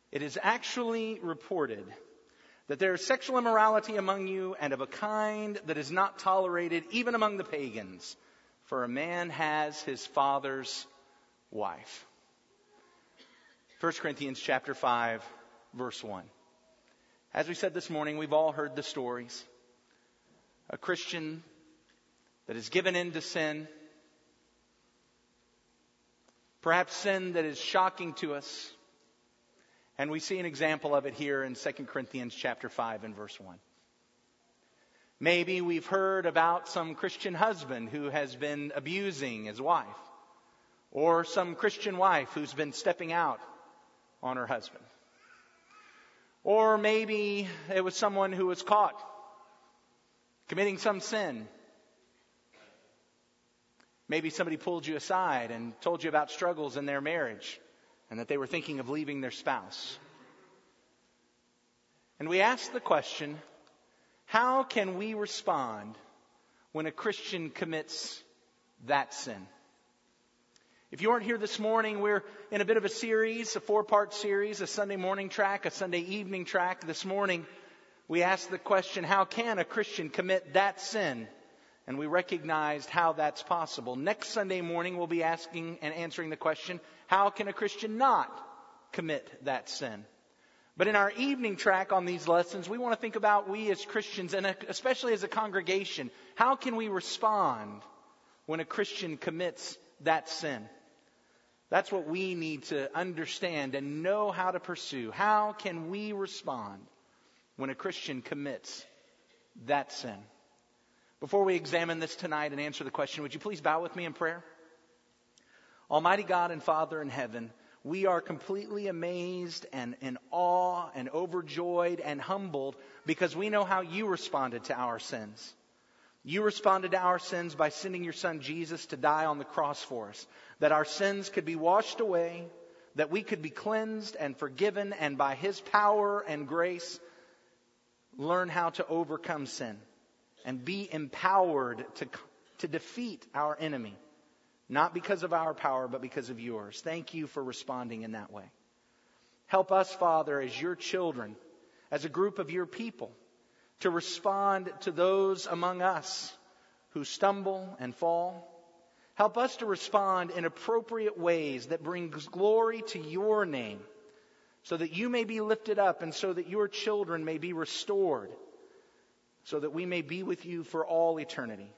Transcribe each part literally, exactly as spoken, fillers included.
It is actually reported that there is sexual immorality among you, and of a kind that is not tolerated even among the pagans, for a man has his father's wife. First Corinthians chapter five, verse one. As we said this morning, we've all heard the stories. A Christian that is given in to sin, perhaps sin that is shocking to us. And we see an example of it here in Second Corinthians chapter five and verse one. Maybe we've heard about some Christian husband who has been abusing his wife, or some Christian wife who's been stepping out on her husband. Or maybe it was someone who was caught committing some sin. Maybe somebody pulled you aside and told you about struggles in their marriage and that they were thinking of leaving their spouse. And we ask the question, how can we respond when a Christian commits that sin? If you aren't here this morning, we're in a bit of a series, a four-part series, a Sunday morning track, a Sunday evening track. This morning, we ask the question, how can a Christian commit that sin? And we recognized how that's possible. Next Sunday morning, we'll be asking and answering the question, how can a Christian not commit that sin? But in our evening track on these lessons, we want to think about we as Christians, and especially as a congregation, how can we respond when a Christian commits that sin? That's what we need to understand and know how to pursue. How can we respond when a Christian commits that sin? Before we examine this tonight and answer the question, would you please bow with me in prayer? Almighty God and Father in heaven, we are completely amazed and in awe and overjoyed and humbled because we know how you responded to our sins. You responded to our sins by sending your Son Jesus to die on the cross for us, that our sins could be washed away, that we could be cleansed and forgiven, and by His power and grace, learn how to overcome sin and be empowered to, to defeat our enemy. Not because of our power, but because of yours. Thank you for responding in that way. Help us, Father, as your children, as a group of your people, to respond to those among us who stumble and fall. Help us to respond in appropriate ways that bring glory to your name, so that you may be lifted up and so that your children may be restored, so that we may be with you for all eternity.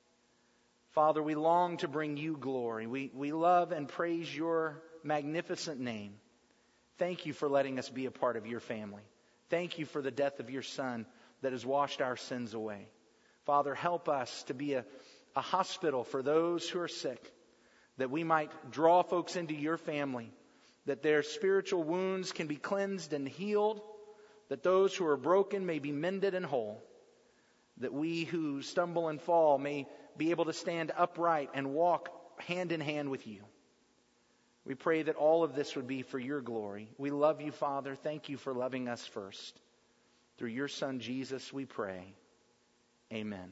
Father, we long to bring you glory. We, we love and praise your magnificent name. Thank you for letting us be a part of your family. Thank you for the death of your Son that has washed our sins away. Father, help us to be a, a hospital for those who are sick, that we might draw folks into your family, that their spiritual wounds can be cleansed and healed, that those who are broken may be mended and whole, that we who stumble and fall may be able to stand upright and walk hand in hand with you. We pray that all of this would be for your glory. We love you, Father. Thank you for loving us first. Through your Son, Jesus, we pray. Amen.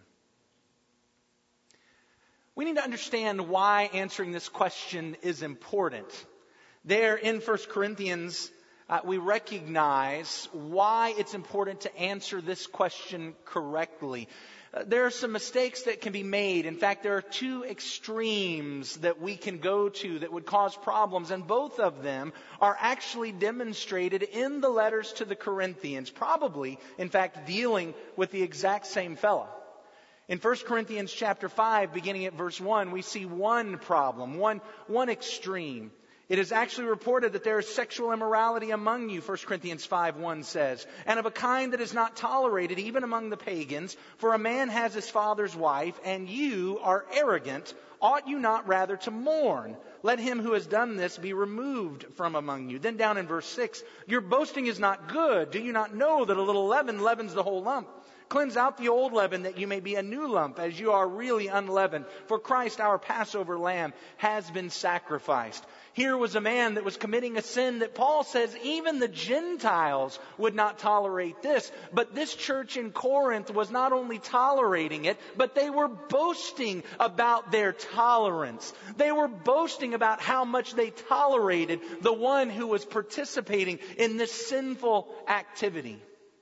We need to understand why answering this question is important. There in First Corinthians, uh, we recognize why it's important to answer this question correctly. Uh, there are some mistakes that can be made. In fact, there are two extremes that we can go to that would cause problems, and both of them are actually demonstrated in the letters to the Corinthians, probably, in fact, dealing with the exact same fellow. In First Corinthians chapter five, beginning at verse one, we see one problem, one, one extreme. It is actually reported that there is sexual immorality among you, First Corinthians five one says, and of a kind that is not tolerated even among the pagans, for a man has his father's wife, and you are arrogant. Ought you not rather to mourn? Let him who has done this be removed from among you. Then down in verse six, your boasting is not good. Do you not know that a little leaven leavens the whole lump? Cleanse out the old leaven that you may be a new lump as you are really unleavened. For Christ, our Passover lamb, has been sacrificed. Here was a man that was committing a sin that Paul says even the Gentiles would not tolerate this. But this church in Corinth was not only tolerating it, but they were boasting about their tolerance. They were boasting about how much they tolerated the one who was participating in this sinful activity.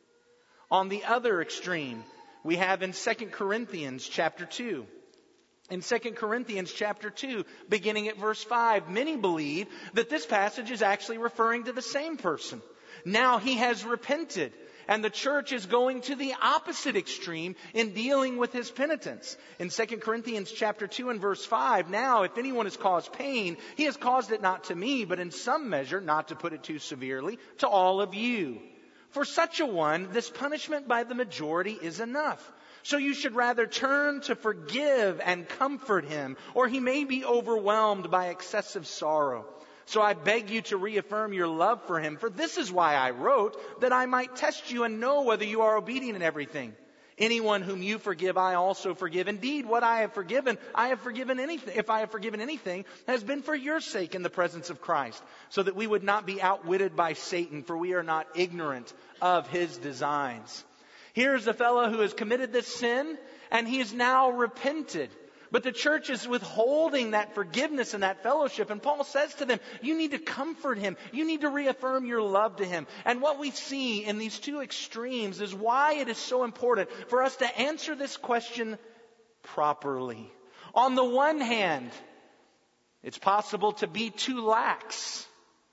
On the other extreme, we have in Second Corinthians chapter two. In Second Corinthians chapter two, beginning at verse five, many believe that this passage is actually referring to the same person. Now he has repented, and the church is going to the opposite extreme in dealing with his penitence. In Second Corinthians chapter two and verse five, now if anyone has caused pain, he has caused it not to me, but in some measure, not to put it too severely, to all of you. For such a one, this punishment by the majority is enough. So you should rather turn to forgive and comfort him, or he may be overwhelmed by excessive sorrow. So I beg you to reaffirm your love for him, for this is why I wrote, that I might test you and know whether you are obedient in everything. Anyone whom you forgive, I also forgive. Indeed, what I have forgiven, I have forgiven anything. If I have forgiven anything, has been for your sake in the presence of Christ, so that we would not be outwitted by Satan, for we are not ignorant of his designs. Here's a fellow who has committed this sin, and he is now repented. But the church is withholding that forgiveness and that fellowship. And Paul says to them, you need to comfort him. You need to reaffirm your love to him. And what we see in these two extremes is why it is so important for us to answer this question properly. On the one hand, it's possible to be too lax,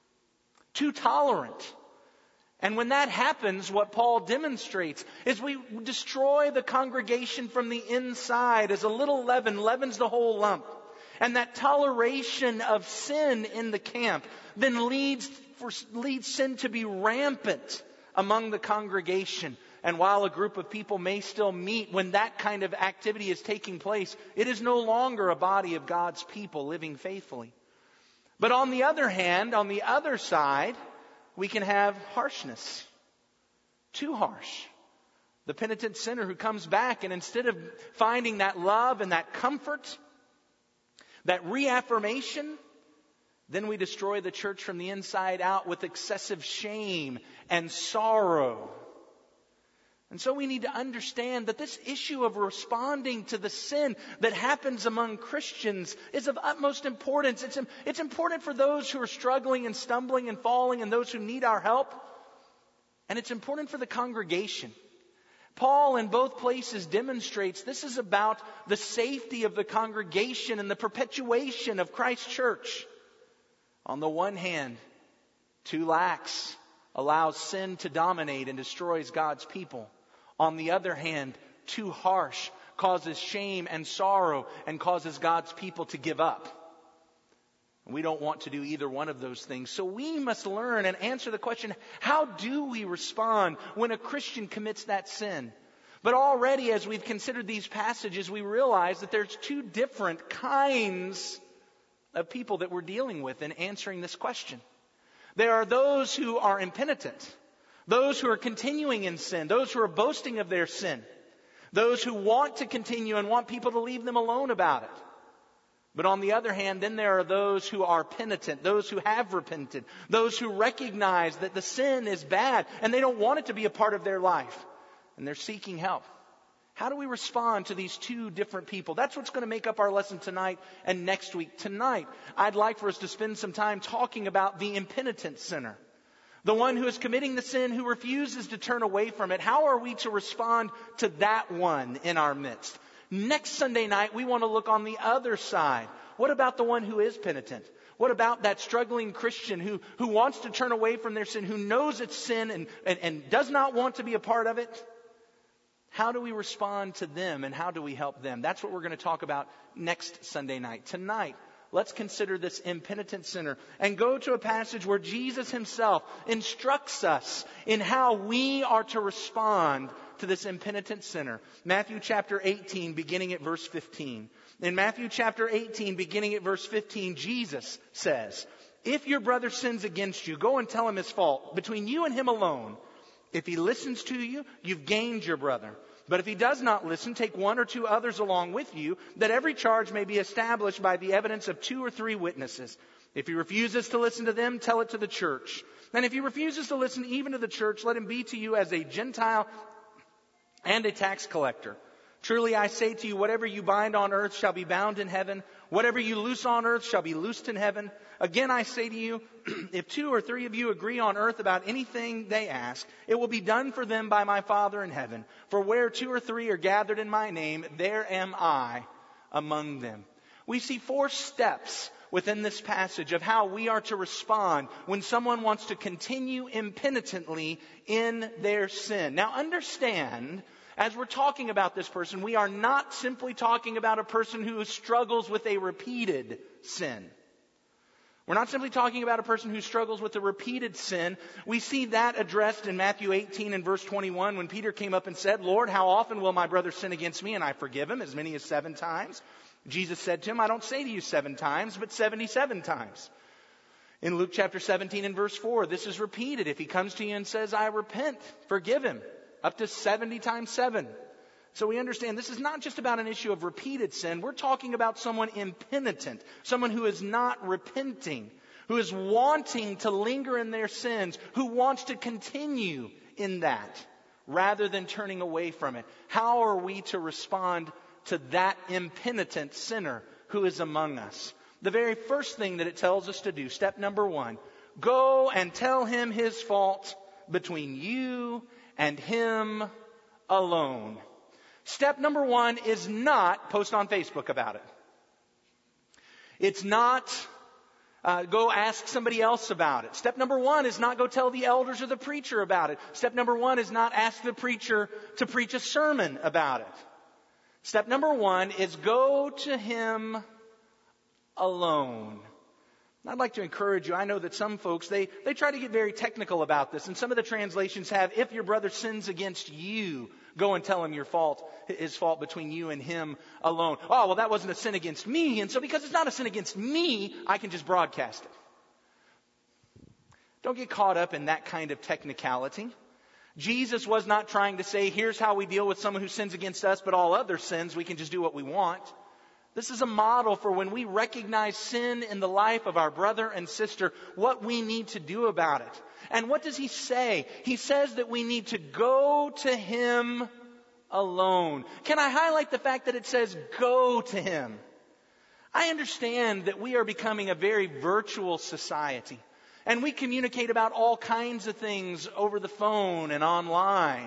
too tolerant. And when that happens, what Paul demonstrates is we destroy the congregation from the inside as a little leaven leavens the whole lump. And that toleration of sin in the camp then leads, for, leads sin to be rampant among the congregation. And while a group of people may still meet, when that kind of activity is taking place, it is no longer a body of God's people living faithfully. But on the other hand, on the other side, we can have harshness. Too harsh. The penitent sinner who comes back and instead of finding that love and that comfort, that reaffirmation, then we destroy the church from the inside out with excessive shame and sorrow. And so we need to understand that this issue of responding to the sin that happens among Christians is of utmost importance. It's, it's important for those who are struggling and stumbling and falling and those who need our help. And it's important for the congregation. Paul in both places demonstrates this is about the safety of the congregation and the perpetuation of Christ's church. On the one hand, too lax allows sin to dominate and destroys God's people. On the other hand, too harsh causes shame and sorrow and causes God's people to give up. We don't want to do either one of those things. So we must learn and answer the question, how do we respond when a Christian commits that sin? But already as we've considered these passages, we realize that there's two different kinds of people that we're dealing with in answering this question. There are those who are impenitent. Those who are continuing in sin, those who are boasting of their sin, those who want to continue and want people to leave them alone about it. But on the other hand, then there are those who are penitent, those who have repented, those who recognize that the sin is bad and they don't want it to be a part of their life, and they're seeking help. How do we respond to these two different people? That's what's going to make up our lesson tonight and next week. Tonight, I'd like for us to spend some time talking about the impenitent sinner. The one who is committing the sin, who refuses to turn away from it. How are we to respond to that one in our midst? Next Sunday night, we want to look on the other side. What about the one who is penitent? What about that struggling Christian who, who wants to turn away from their sin, who knows it's sin and, and, and does not want to be a part of it? How do we respond to them and how do we help them? That's what we're going to talk about next Sunday night. Tonight, let's consider this impenitent sinner and go to a passage where Jesus himself instructs us in how we are to respond to this impenitent sinner. Matthew chapter eighteen, beginning at verse fifteen. In Matthew chapter eighteen, beginning at verse fifteen, Jesus says, "If your brother sins against you, go and tell him his fault between you and him alone. If he listens to you, you've gained your brother. But if he does not listen, take one or two others along with you, that every charge may be established by the evidence of two or three witnesses. If he refuses to listen to them, tell it to the church. And if he refuses to listen even to the church, let him be to you as a Gentile and a tax collector. Truly I say to you, whatever you bind on earth shall be bound in heaven. Whatever you loose on earth shall be loosed in heaven. Again I say to you, if two or three of you agree on earth about anything they ask, it will be done for them by my Father in heaven. For where two or three are gathered in my name, there am I among them. We see four steps within this passage of how we are to respond when someone wants to continue impenitently in their sin. Now understand, as we're talking about this person, we are not simply talking about a person who struggles with a repeated sin. We're not simply talking about a person who struggles with a repeated sin. We see that addressed in Matthew eighteen and verse twenty-one when Peter came up and said, Lord, how often will my brother sin against me and I forgive him? As many as seven times. Jesus said to him, I don't say to you seven times, but seventy-seven times. In Luke chapter seventeen and verse four, this is repeated. If he comes to you and says, I repent, forgive him. Up to seventy times seven. So we understand this is not just about an issue of repeated sin. We're talking about someone impenitent, someone who is not repenting, who is wanting to linger in their sins, who wants to continue in that rather than turning away from it. How are we to respond to that impenitent sinner who is among us? The very first thing that it tells us to do, step number one, go and tell him his fault between you and him alone. Step number one is not post on Facebook about it. It's not uh, go ask somebody else about it. Step number one is not go tell the elders or the preacher about it. Step number one is not ask the preacher to preach a sermon about it. Step number one is go to him alone. I'd like to encourage you. I know that some folks, they, they try to get very technical about this. And some of the translations have, if your brother sins against you, go and tell him your fault, his fault between you and him alone. Oh, well, that wasn't a sin against me. And so because it's not a sin against me, I can just broadcast it. Don't get caught up in that kind of technicality. Jesus was not trying to say, here's how we deal with someone who sins against us, but all other sins, we can just do what we want. This is a model for when we recognize sin in the life of our brother and sister, what we need to do about it. And what does he say? He says that we need to go to him alone. Can I highlight the fact that it says go to him? I understand that we are becoming a very virtual society. And we communicate about all kinds of things over the phone and online.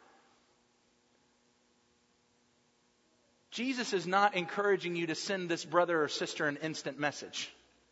Jesus is not encouraging you to send this brother or sister an instant message.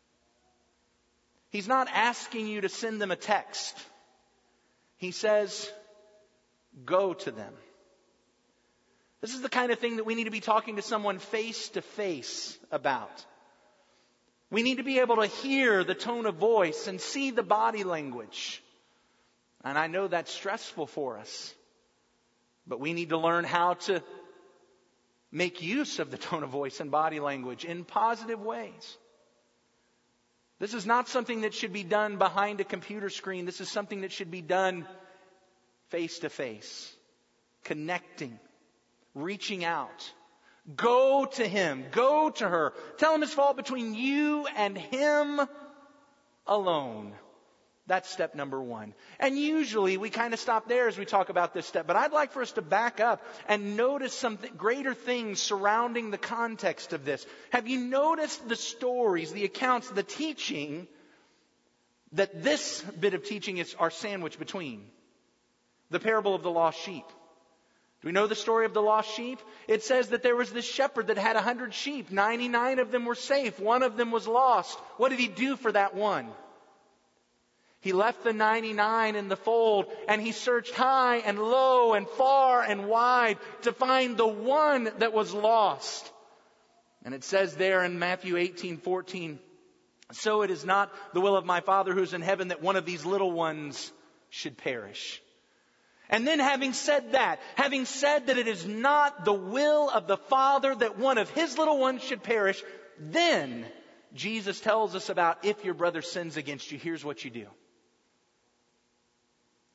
He's not asking you to send them a text. He says, go to them. This is the kind of thing that we need to be talking to someone face to face about. We need to be able to hear the tone of voice and see the body language. And I know that's stressful for us. But we need to learn how to make use of the tone of voice and body language in positive ways. This is not something that should be done behind a computer screen. This is something that should be done face to face, connecting, reaching out. Go to him. Go to her. Tell him his fault between you and him alone. That's step number one. And usually we kind of stop there as we talk about this step. But I'd like for us to back up and notice some th- greater things surrounding the context of this. Have you noticed the stories, the accounts, the teaching that this bit of teaching is are sandwiched between? The parable of the lost sheep. Do we know the story of the lost sheep? It says that there was this shepherd that had a hundred sheep. ninety-nine of them were safe. One of them was lost. What did he do for that one? He left the ninety-nine in the fold and he searched high and low and far and wide to find the one that was lost. And it says there in Matthew eighteen fourteen, so it is not the will of my Father who's in heaven that one of these little ones should perish. And then having said that, having said that it is not the will of the Father that one of his little ones should perish, then Jesus tells us about if your brother sins against you, here's what you do.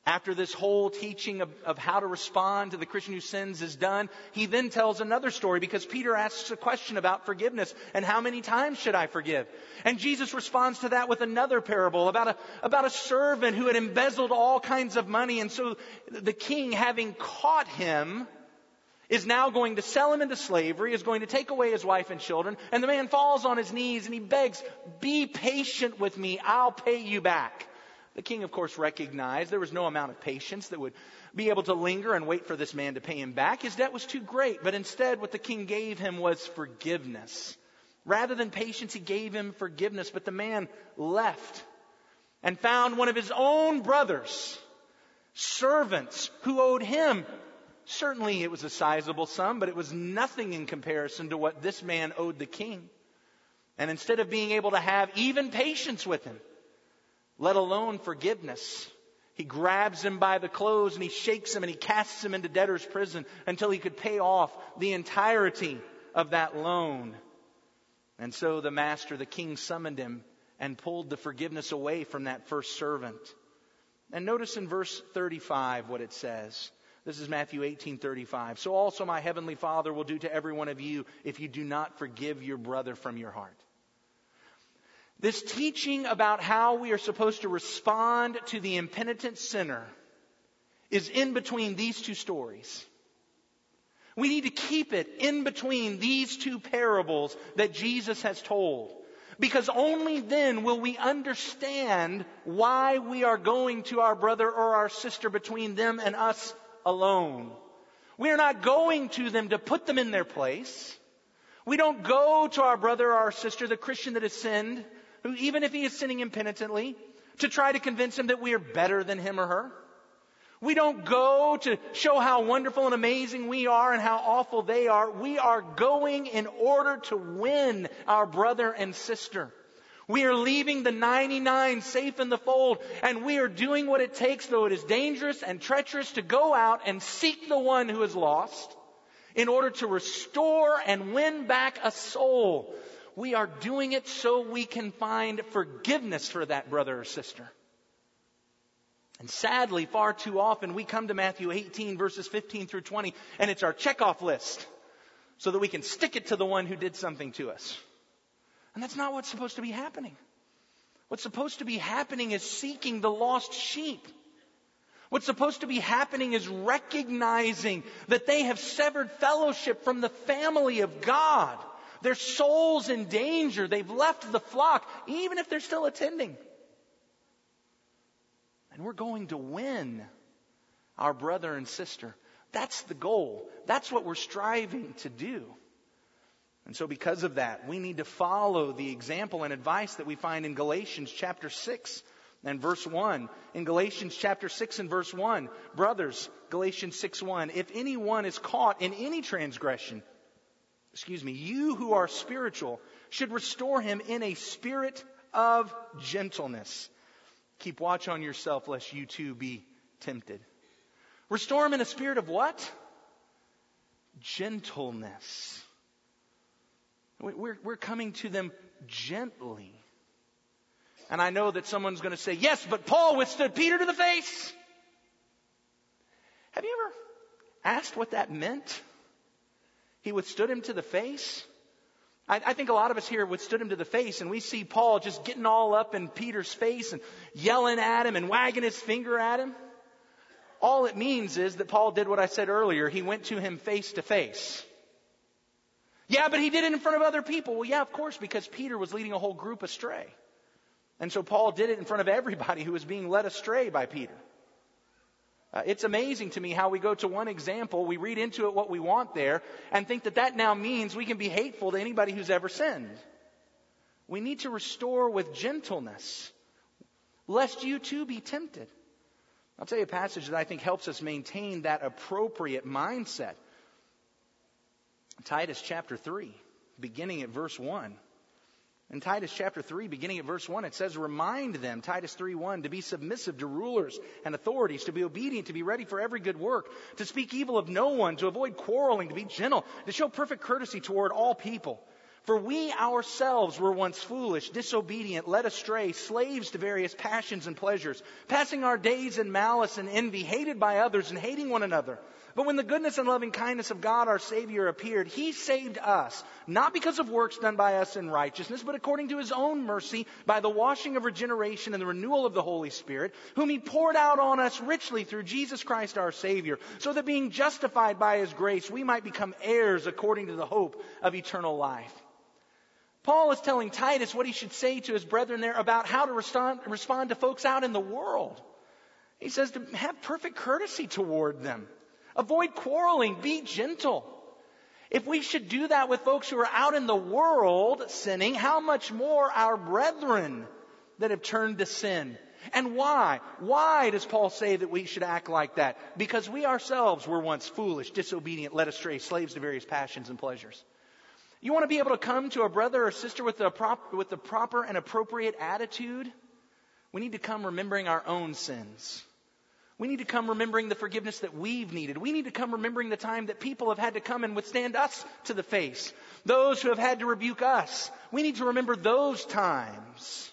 After this whole teaching of, of how to respond to the Christian who sins is done, he then tells another story because Peter asks a question about forgiveness and how many times should I forgive? And Jesus responds to that with another parable about a, about a servant who had embezzled all kinds of money. And so the king, having caught him, is now going to sell him into slavery, is going to take away his wife and children. And the man falls on his knees and he begs, "Be patient with me, I'll pay you back." The king, of course, recognized there was no amount of patience that would be able to linger and wait for this man to pay him back. His debt was too great. But instead, what the king gave him was forgiveness. Rather than patience, he gave him forgiveness. But the man left and found one of his own brothers, servants, who owed him. Certainly it was a sizable sum, but it was nothing in comparison to what this man owed the king. And instead of being able to have even patience with him, let alone forgiveness, he grabs him by the clothes and he shakes him and he casts him into debtor's prison until he could pay off the entirety of that loan. And so the master, the king, summoned him and pulled the forgiveness away from that first servant. And notice in verse thirty-five what it says. This is Matthew eighteen thirty-five. "So also my heavenly Father will do to every one of you if you do not forgive your brother from your heart." This teaching about how we are supposed to respond to the impenitent sinner is in between these two stories. We need to keep it in between these two parables that Jesus has told. Because only then will we understand why we are going to our brother or our sister between them and us alone. We are not going to them to put them in their place. We don't go to our brother or our sister, the Christian that has sinned, who, even if he is sinning impenitently, to try to convince him that we are better than him or her. We don't go to show how wonderful and amazing we are and how awful they are. We are going in order to win our brother and sister. We are leaving the ninety-nine safe in the fold, and we are doing what it takes, though it is dangerous and treacherous, to go out and seek the one who is lost in order to restore and win back a soul. We are doing it so we can find forgiveness for that brother or sister. And sadly, far too often, we come to Matthew eighteen, verses fifteen through twenty, and it's our checkoff list so that we can stick it to the one who did something to us. And that's not what's supposed to be happening. What's supposed to be happening is seeking the lost sheep. What's supposed to be happening is recognizing that they have severed fellowship from the family of God. Their soul's in danger. They've left the flock, even if they're still attending. And we're going to win our brother and sister. That's the goal. That's what we're striving to do. And so because of that, we need to follow the example and advice that we find in Galatians chapter six and verse one. In Galatians chapter six and verse one, brothers, Galatians six one, "If anyone is caught in any transgression, excuse me, you who are spiritual should restore him in a spirit of gentleness." Keep watch on yourself lest you too be tempted. Restore him in a spirit of what? Gentleness. We're, we're coming to them gently. And I know that someone's going to say, yes, but Paul withstood Peter to the face. Have you ever asked what that meant? He withstood him to the face? I, I think a lot of us here withstood him to the face, and we see Paul just getting all up in Peter's face and yelling at him and wagging his finger at him. All it means is that Paul did what I said earlier. He went to him face to face. Yeah, but he did it in front of other people. Well, yeah, of course, because Peter was leading a whole group astray. And so Paul did it in front of everybody who was being led astray by Peter. Uh, it's amazing to me how we go to one example, we read into it what we want there, and think that that now means we can be hateful to anybody who's ever sinned. We need to restore with gentleness, lest you too be tempted. I'll tell you a passage that I think helps us maintain that appropriate mindset. Titus chapter three, beginning at verse one. In Titus chapter three, beginning at verse one, it says, "Remind them," Titus three one, "to be submissive to rulers and authorities, to be obedient, to be ready for every good work, to speak evil of no one, to avoid quarreling, to be gentle, to show perfect courtesy toward all people. For we ourselves were once foolish, disobedient, led astray, slaves to various passions and pleasures, passing our days in malice and envy, hated by others and hating one another. But when the goodness and loving kindness of God our Savior appeared, He saved us, not because of works done by us in righteousness, but according to His own mercy, by the washing of regeneration and the renewal of the Holy Spirit, whom He poured out on us richly through Jesus Christ our Savior, so that being justified by His grace, we might become heirs according to the hope of eternal life. Paul is telling Titus what he should say to his brethren there about how to respond, respond to folks out in the world. He says to have perfect courtesy toward them. Avoid quarreling. Be gentle. If we should do that with folks who are out in the world sinning, how much more our brethren that have turned to sin? And why? Why does Paul say that we should act like that? Because we ourselves were once foolish, disobedient, led astray, slaves to various passions and pleasures. You want to be able to come to a brother or sister with the, prop, with the proper and appropriate attitude? We need to come remembering our own sins. We need to come remembering the forgiveness that we've needed. We need to come remembering the time that people have had to come and withstand us to the face. Those who have had to rebuke us. We need to remember those times.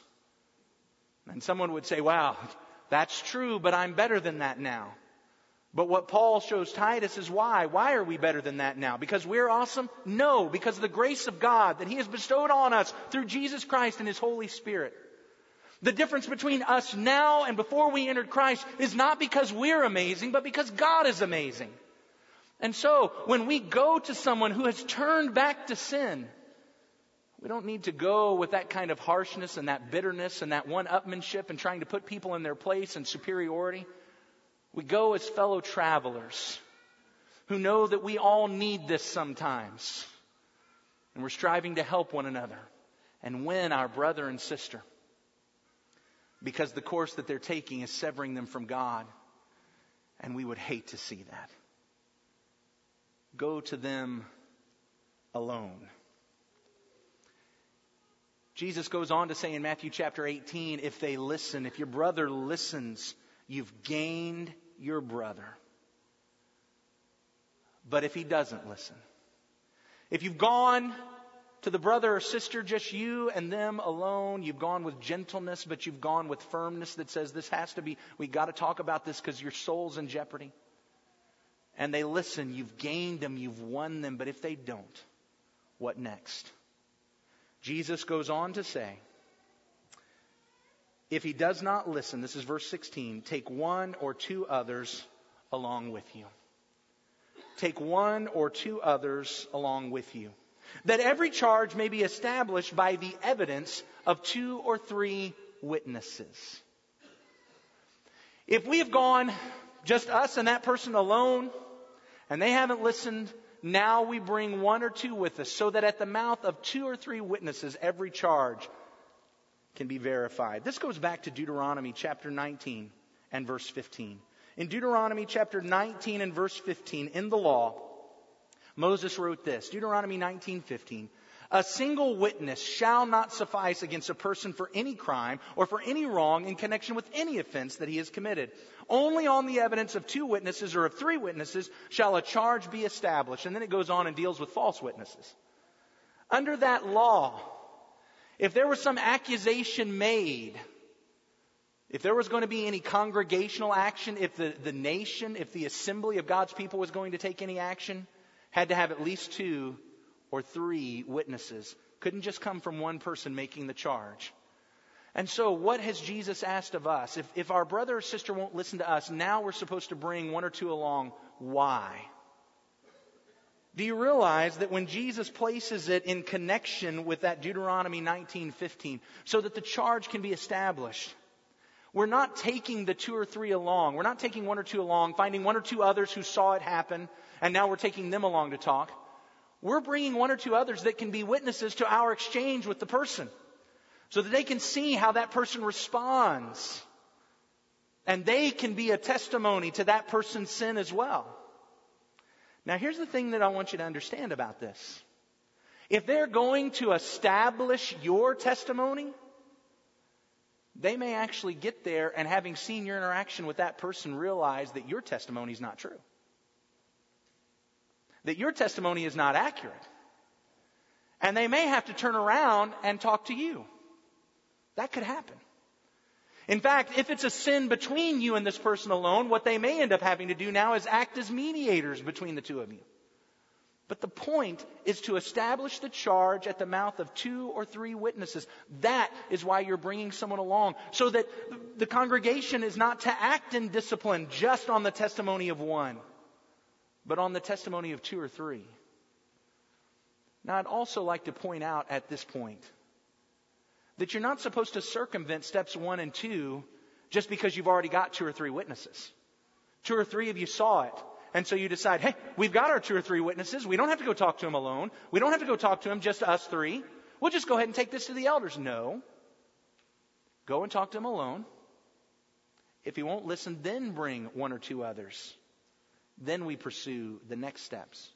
And someone would say, wow, that's true, but I'm better than that now. But what Paul shows Titus is why. Why are we better than that now? Because we're awesome? No, because of the grace of God that He has bestowed on us through Jesus Christ and His Holy Spirit. The difference between us now and before we entered Christ is not because we're amazing, but because God is amazing. And so, when we go to someone who has turned back to sin, we don't need to go with that kind of harshness and that bitterness and that one-upmanship and trying to put people in their place and superiority. We go as fellow travelers who know that we all need this sometimes. And we're striving to help one another and win our brother and sister. Because the course that they're taking is severing them from God. And we would hate to see that. Go to them alone. Jesus goes on to say in Matthew chapter eighteen, if they listen, if your brother listens, you've gained your brother. But if he doesn't listen, if you've gone to the brother or sister, just you and them alone, you've gone with gentleness, but you've gone with firmness that says this has to be, we got to talk about this because your soul's in jeopardy. And they listen, you've gained them, you've won them. But if they don't, what next? Jesus goes on to say, if he does not listen, this is verse sixteen, take one or two others along with you. Take one or two others along with you, that every charge may be established by the evidence of two or three witnesses. If we have gone just us and that person alone, and they haven't listened, now we bring one or two with us, so that at the mouth of two or three witnesses, every charge can be verified. This goes back to Deuteronomy chapter nineteen and verse fifteen. In Deuteronomy chapter nineteen and verse fifteen, in the law, Moses wrote this, Deuteronomy nineteen fifteen, a single witness shall not suffice against a person for any crime or for any wrong in connection with any offense that he has committed. Only on the evidence of two witnesses or of three witnesses shall a charge be established. And then it goes on and deals with false witnesses. Under that law, if there was some accusation made, if there was going to be any congregational action, if the, the nation, if the assembly of God's people was going to take any action, had to have at least two or three witnesses. Couldn't just come from one person making the charge. And so what has Jesus asked of us? If, if our brother or sister won't listen to us, now we're supposed to bring one or two along. Why? Do you realize that when Jesus places it in connection with that Deuteronomy nineteen fifteen, so that the charge can be established, we're not taking the two or three along. We're not taking one or two along, finding one or two others who saw it happen, and now we're taking them along to talk. We're bringing one or two others that can be witnesses to our exchange with the person, so that they can see how that person responds. And they can be a testimony to that person's sin as well. Now, here's the thing that I want you to understand about this. If they're going to establish your testimony, they may actually get there and, having seen your interaction with that person, realize that your testimony is not true. That your testimony is not accurate. And they may have to turn around and talk to you. That could happen. In fact, if it's a sin between you and this person alone, what they may end up having to do now is act as mediators between the two of you. But the point is to establish the charge at the mouth of two or three witnesses. That is why you're bringing someone along, so that the congregation is not to act in discipline just on the testimony of one, but on the testimony of two or three. Now, I'd also like to point out at this point that you're not supposed to circumvent steps one and two just because you've already got two or three witnesses. Two or three of you saw it. And so you decide, hey, we've got our two or three witnesses. We don't have to go talk to them alone. We don't have to go talk to them just us three. We'll just go ahead and take this to the elders. No. Go and talk to them alone. If he won't listen, then bring one or two others. Then we pursue the next steps.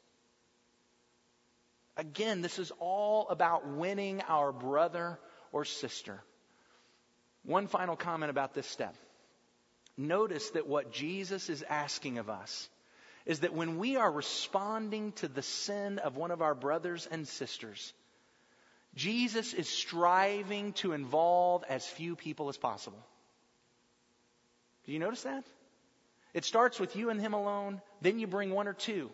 Again, this is all about winning our brother or sister. One final comment about this step. Notice that what Jesus is asking of us is that when we are responding to the sin of one of our brothers and sisters, Jesus is striving to involve as few people as possible. Do you notice that? It starts with you and him alone, then you bring one or two.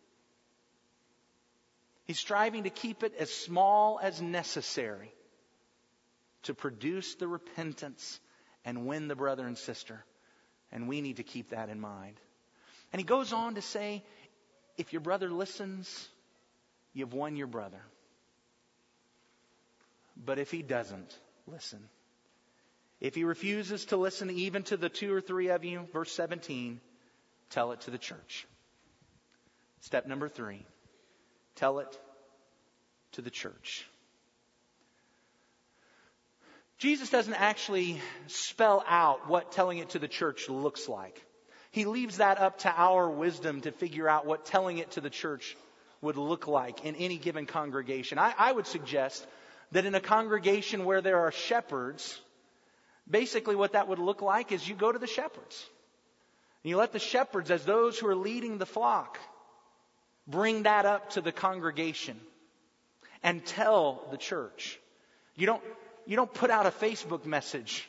He's striving to keep it as small as necessary to produce the repentance and win the brother and sister. And we need to keep that in mind. And he goes on to say, if your brother listens, you've won your brother. But if he doesn't listen, if he refuses to listen even to the two or three of you, verse seventeen, tell it to the church. Step number three, tell it to the church. Jesus doesn't actually spell out what telling it to the church looks like. He leaves that up to our wisdom to figure out what telling it to the church would look like in any given congregation. I, I would suggest that in a congregation where there are shepherds, basically what that would look like is you go to the shepherds. And you let the shepherds, as those who are leading the flock, bring that up to the congregation and tell the church. You don't, you don't put out a Facebook message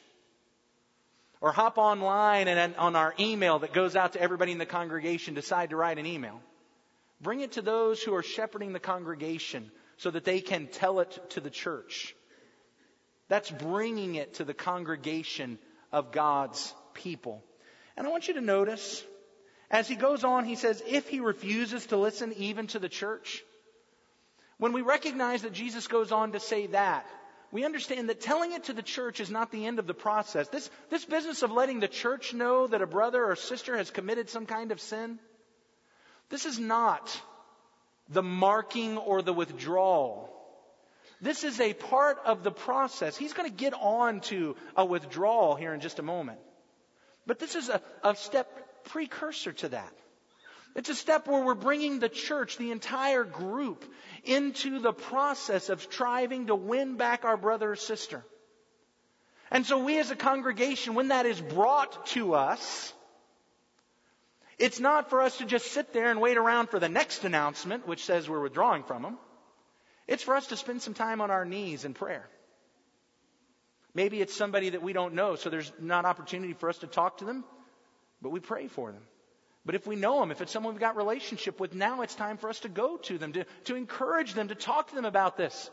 or hop online and on our email that goes out to everybody in the congregation, decide to write an email. Bring it to those who are shepherding the congregation so that they can tell it to the church. That's bringing it to the congregation of God's people. And I want you to notice, as he goes on, he says, if he refuses to listen even to the church. When we recognize that Jesus goes on to say that, we understand that telling it to the church is not the end of the process. This, this business of letting the church know that a brother or sister has committed some kind of sin, this is not the marking or the withdrawal. This is a part of the process. He's going to get on to a withdrawal here in just a moment. But this is a, a step precursor to that. It's a step where we're bringing the church, the entire group, into the process of striving to win back our brother or sister. And so we as a congregation, when that is brought to us, it's not for us to just sit there and wait around for the next announcement, which says we're withdrawing from them. It's for us to spend some time on our knees in prayer. Maybe it's somebody that we don't know, so there's not opportunity for us to talk to them, but we pray for them. But if we know them, if it's someone we've got relationship with, now it's time for us to go to them, to, to encourage them, to talk to them about this,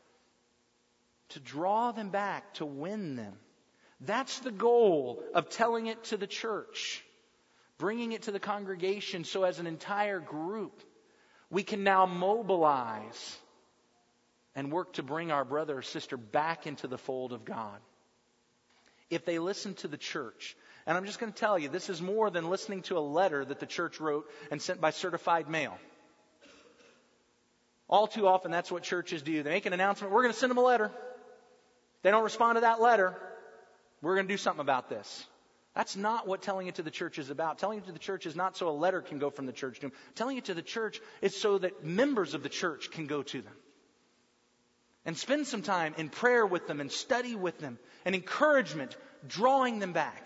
to draw them back, to win them. That's the goal of telling it to the church, bringing it to the congregation so as an entire group, we can now mobilize and work to bring our brother or sister back into the fold of God. If they listen to the church, and I'm just going to tell you, this is more than listening to a letter that the church wrote and sent by certified mail. All too often, that's what churches do. They make an announcement, we're going to send them a letter. If they don't respond to that letter, we're going to do something about this. That's not what telling it to the church is about. Telling it to the church is not so a letter can go from the church to them. Telling it to the church is so that members of the church can go to them. And spend some time in prayer with them and study with them and encouragement, drawing them back.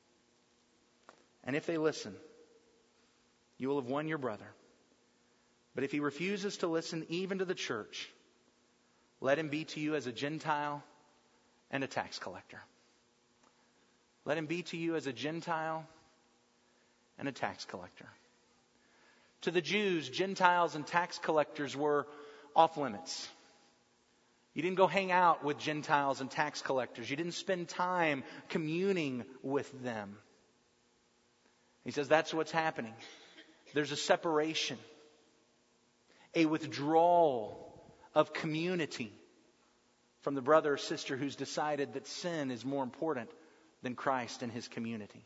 And if they listen, you will have won your brother. But if he refuses to listen even to the church, let him be to you as a Gentile and a tax collector. Let him be to you as a Gentile and a tax collector. To the Jews, Gentiles and tax collectors were off limits. You didn't go hang out with Gentiles and tax collectors. You didn't spend time communing with them. He says that's what's happening. There's a separation, a withdrawal of community from the brother or sister who's decided that sin is more important than Christ and his community.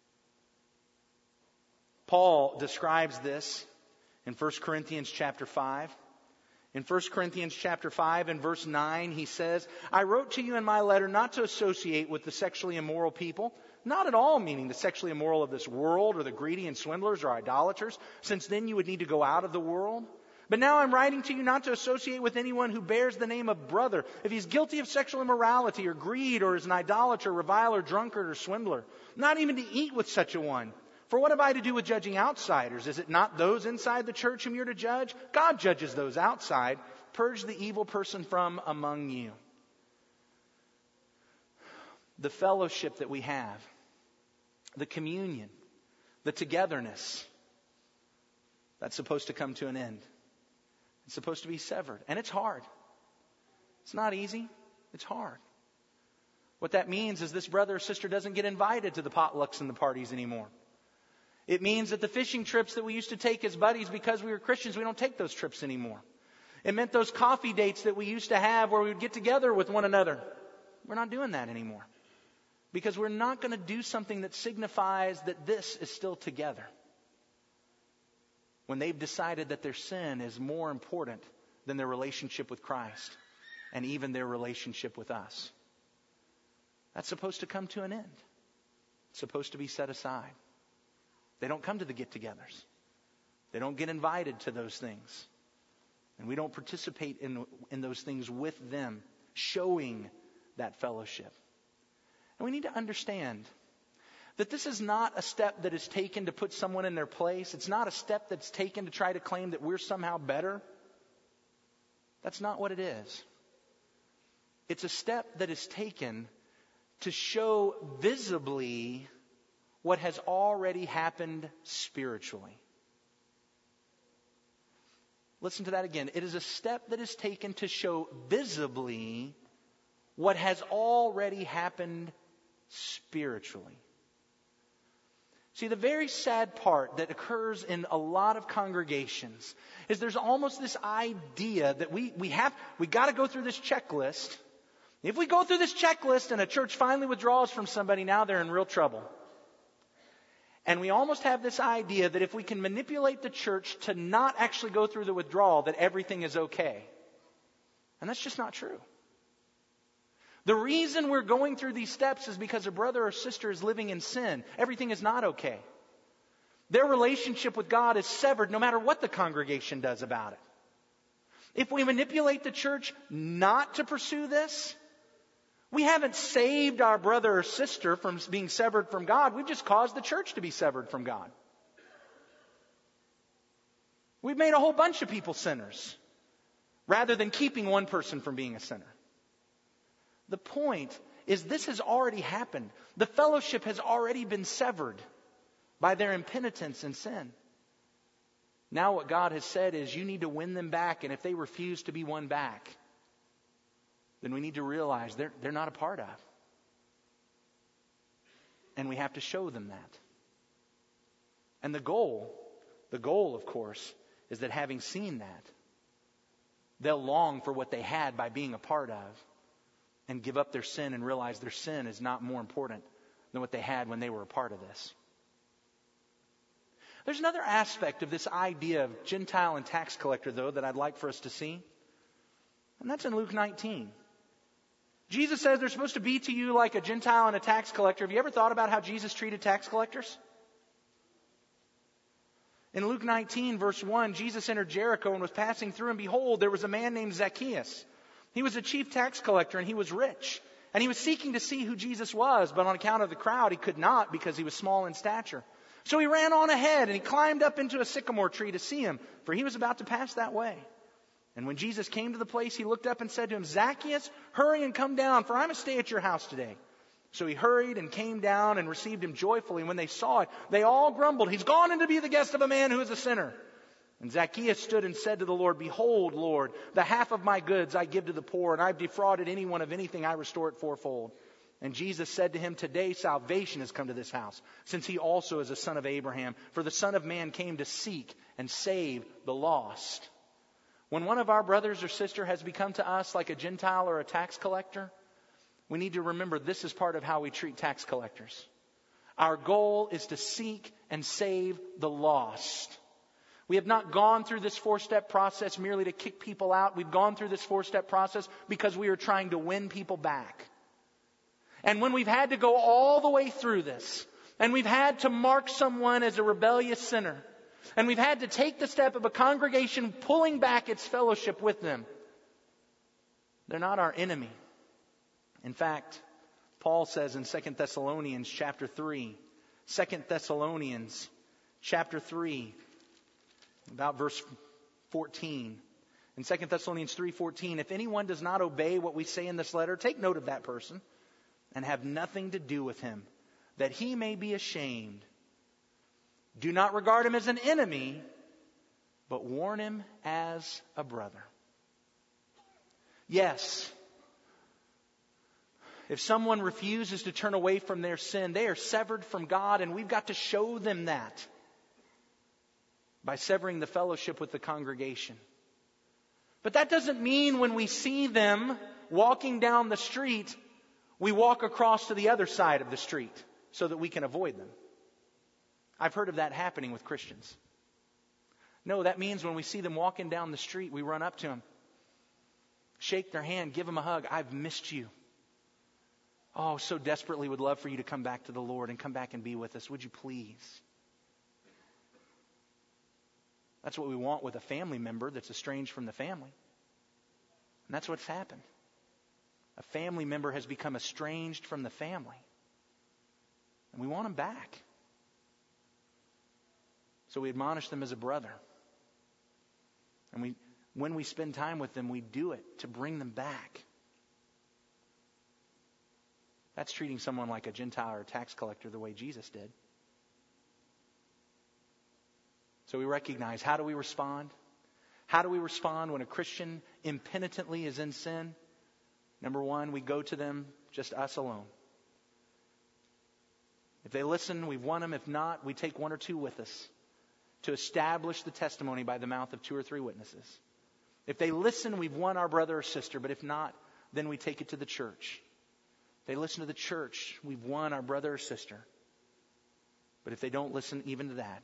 Paul describes this in First Corinthians chapter five. In First Corinthians chapter five and verse nine, he says, I wrote to you in my letter not to associate with the sexually immoral people, not at all meaning the sexually immoral of this world or the greedy and swindlers or idolaters, since then you would need to go out of the world. But now I'm writing to you not to associate with anyone who bears the name of brother, if he's guilty of sexual immorality or greed or is an idolater, reviler, drunkard, or swindler. Not even to eat with such a one. For what have I to do with judging outsiders? Is it not those inside the church whom you're to judge? God judges those outside. Purge the evil person from among you. The fellowship that we have, the communion, the togetherness, that's supposed to come to an end. It's supposed to be severed. And it's hard. It's not easy. It's hard. What that means is this brother or sister doesn't get invited to the potlucks and the parties anymore. It means that the fishing trips that we used to take as buddies because we were Christians, we don't take those trips anymore. It meant those coffee dates that we used to have where we would get together with one another. We're not doing that anymore. Because we're not going to do something that signifies that this is still together. When they've decided that their sin is more important than their relationship with Christ and even their relationship with us. That's supposed to come to an end. It's supposed to be set aside. They don't come to the get-togethers. They don't get invited to those things. And we don't participate in, in those things with them, showing that fellowship. And we need to understand that this is not a step that is taken to put someone in their place. It's not a step that's taken to try to claim that we're somehow better. That's not what it is. It's a step that is taken to show visibly what has already happened spiritually. Listen to that again. It is a step that is taken to show visibly what has already happened spiritually. See, the very sad part that occurs in a lot of congregations is there's almost this idea that we, we have, we got to go through this checklist. If we go through this checklist and a church finally withdraws from somebody, now they're in real trouble. And we almost have this idea that if we can manipulate the church to not actually go through the withdrawal, that everything is okay. And that's just not true. The reason we're going through these steps is because a brother or sister is living in sin. Everything is not okay. Their relationship with God is severed no matter what the congregation does about it. If we manipulate the church not to pursue this, we haven't saved our brother or sister from being severed from God. We've just caused the church to be severed from God. We've made a whole bunch of people sinners rather than keeping one person from being a sinner. The point is this has already happened. The fellowship has already been severed by their impenitence and sin. Now what God has said is you need to win them back, and if they refuse to be won back, then we need to realize they're, they're not a part of. And we have to show them that. And the goal, the goal, of course, is that having seen that, they'll long for what they had by being a part of and give up their sin and realize their sin is not more important than what they had when they were a part of this. There's another aspect of this idea of Gentile and tax collector, though, that I'd like for us to see. And that's in Luke nineteen. Jesus says they're supposed to be to you like a Gentile and a tax collector. Have you ever thought about how Jesus treated tax collectors? In Luke nineteen, verse one, Jesus entered Jericho and was passing through, and behold, there was a man named Zacchaeus. He was a chief tax collector, and he was rich. And he was seeking to see who Jesus was, but on account of the crowd, he could not because he was small in stature. So he ran on ahead and he climbed up into a sycamore tree to see him, for he was about to pass that way. And when Jesus came to the place, he looked up and said to him, Zacchaeus, hurry and come down, for I must stay at your house today. So he hurried and came down and received him joyfully. And when they saw it, they all grumbled, he's gone in to be the guest of a man who is a sinner. And Zacchaeus stood and said to the Lord, Behold, Lord, the half of my goods I give to the poor, and I've defrauded anyone of anything, I restore it fourfold. And Jesus said to him, Today salvation has come to this house, since he also is a son of Abraham. For the Son of Man came to seek and save the lost. When one of our brothers or sister has become to us like a Gentile or a tax collector, we need to remember this is part of how we treat tax collectors. Our goal is to seek and save the lost. We have not gone through this four-step process merely to kick people out. We've gone through this four-step process because we are trying to win people back. And when we've had to go all the way through this, and we've had to mark someone as a rebellious sinner, and we've had to take the step of a congregation pulling back its fellowship with them, they're not our enemy. In fact, Paul says in Second Thessalonians chapter three, Second Thessalonians chapter three, about verse fourteen. In Second Thessalonians three fourteen, if anyone does not obey what we say in this letter, take note of that person and have nothing to do with him, that he may be ashamed. Do not regard him as an enemy, but warn him as a brother. Yes, if someone refuses to turn away from their sin, they are severed from God, and we've got to show them that by severing the fellowship with the congregation. But that doesn't mean when we see them walking down the street, we walk across to the other side of the street so that we can avoid them. I've heard of that happening with Christians. No, that means when we see them walking down the street, we run up to them, shake their hand, give them a hug. I've missed you. Oh, so desperately would love for you to come back to the Lord and come back and be with us. Would you please? That's what we want with a family member that's estranged from the family. And that's what's happened. A family member has become estranged from the family. And we want them back. So we admonish them as a brother. And we, when we spend time with them, we do it to bring them back. That's treating someone like a Gentile or a tax collector the way Jesus did. So we recognize, how do we respond? How do we respond when a Christian impenitently is in sin? Number one, we go to them, just us alone. If they listen, we've won them. If not, we take one or two with us to establish the testimony by the mouth of two or three witnesses. If they listen, we've won our brother or sister. But if not, then we take it to the church. If they listen to the church, we've won our brother or sister. But if they don't listen even to that,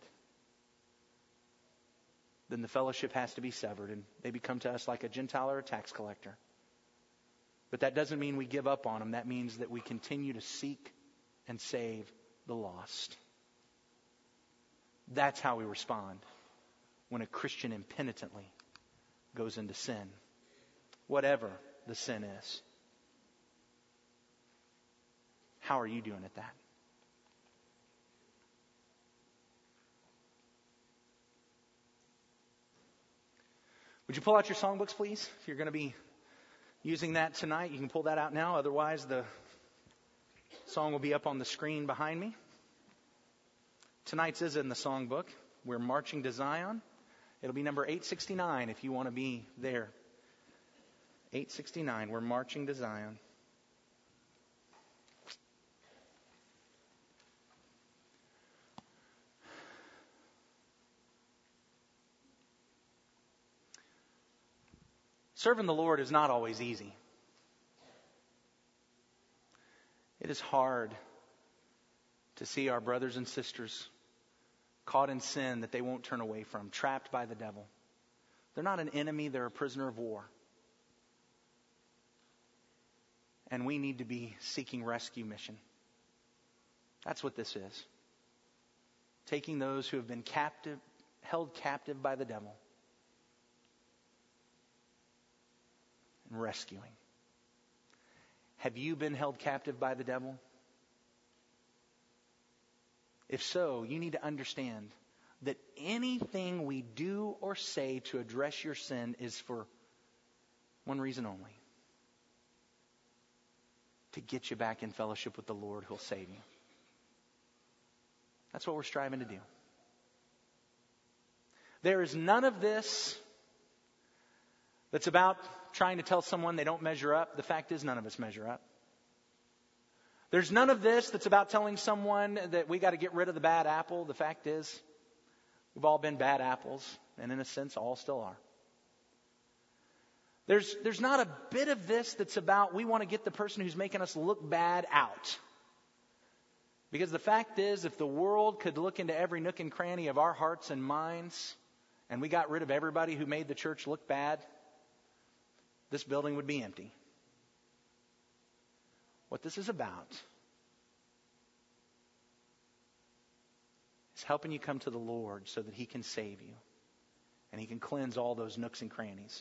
then the fellowship has to be severed, and they become to us like a Gentile or a tax collector. But that doesn't mean we give up on them. That means that we continue to seek and save the lost. That's how we respond when a Christian impenitently goes into sin, whatever the sin is. How are you doing at that? Would you pull out your songbooks, please? If you're going to be using that tonight, you can pull that out now. Otherwise, the song will be up on the screen behind me. Tonight's is in the songbook. We're Marching to Zion. It'll be number eight sixty-nine if you want to be there. eight sixty-nine, We're Marching to Zion. Serving the Lord is not always easy. It is hard to see our brothers and sisters caught in sin that they won't turn away from, trapped by the devil. They're not an enemy, they're a prisoner of war. And we need to be seeking rescue mission. That's what this is. Taking those who have been captive, held captive by the devil, and rescuing. Have you been held captive by the devil? If so, you need to understand that anything we do or say to address your sin is for one reason only: to get you back in fellowship with the Lord who'll save you. That's what we're striving to do. There is none of this that's about trying to tell someone they don't measure up. The fact is, none of us measure up. There's none of this that's about telling someone that we got to get rid of the bad apple. The fact is, we've all been bad apples, and in a sense, all still are. There's, there's not a bit of this that's about we want to get the person who's making us look bad out. Because the fact is, if the world could look into every nook and cranny of our hearts and minds, and we got rid of everybody who made the church look bad, this building would be empty. What this is about is helping you come to the Lord so that He can save you. And He can cleanse all those nooks and crannies.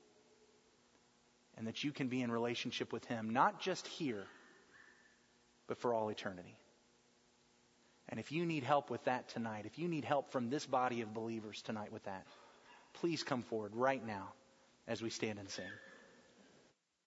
And that you can be in relationship with Him, not just here, but for all eternity. And if you need help with that tonight, if you need help from this body of believers tonight with that, please come forward right now as we stand and sing.